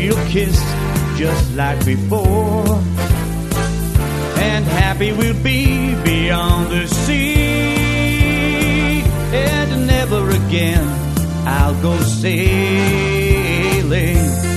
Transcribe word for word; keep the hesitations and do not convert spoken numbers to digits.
we'll kiss just like before, and happy we'll be beyond the sea. And never again I'll go sailing